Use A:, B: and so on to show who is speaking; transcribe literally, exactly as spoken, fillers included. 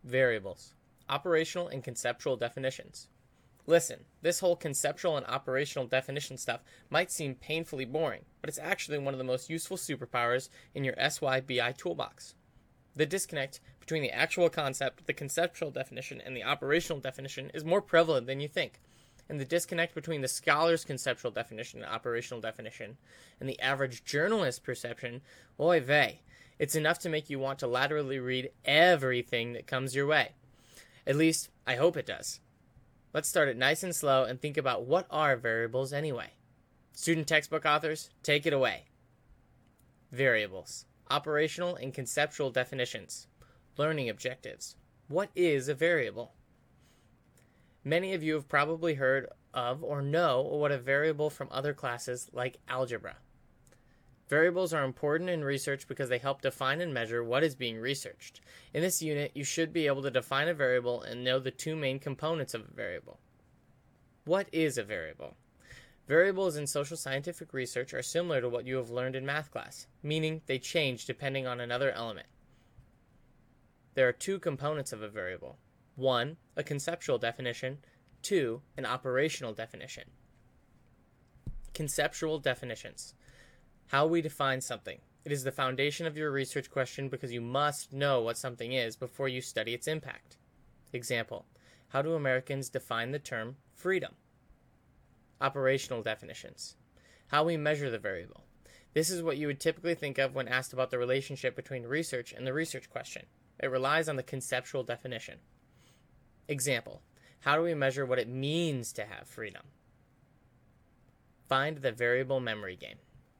A: Variables. Operational and conceptual definitions. Listen, this whole conceptual and operational definition stuff might seem painfully boring, but it's actually one of the most useful superpowers in your S Y B I toolbox. The disconnect between the actual concept, the conceptual definition, and the operational definition is more prevalent than you think. And the disconnect between the scholar's conceptual definition and operational definition and the average journalist's perception, oy vey, it's enough to make you want to laterally read everything that comes your way. At least, I hope it does. Let's start it nice and slow and think about what are variables anyway. Student textbook authors, take it away. Variables. Operational and conceptual definitions. Learning objectives. What is a variable? Many of you have probably heard of or know what a variable from other classes like algebra. Variables are important in research because they help define and measure what is being researched. In this unit, you should be able to define a variable and know the two main components of a variable. What is a variable? Variables in social scientific research are similar to what you have learned in math class, meaning they change depending on another element. There are two components of a variable. One, a conceptual definition. Two, an operational definition. Conceptual definitions. How we define something. It is the foundation of your research question because you must know what something is before you study its impact. Example, how do Americans define the term freedom? Operational definitions. How we measure the variable. This is what you would typically think of when asked about the relationship between research and the research question. It relies on the conceptual definition. Example, how do we measure what it means to have freedom? Find the variable memory game.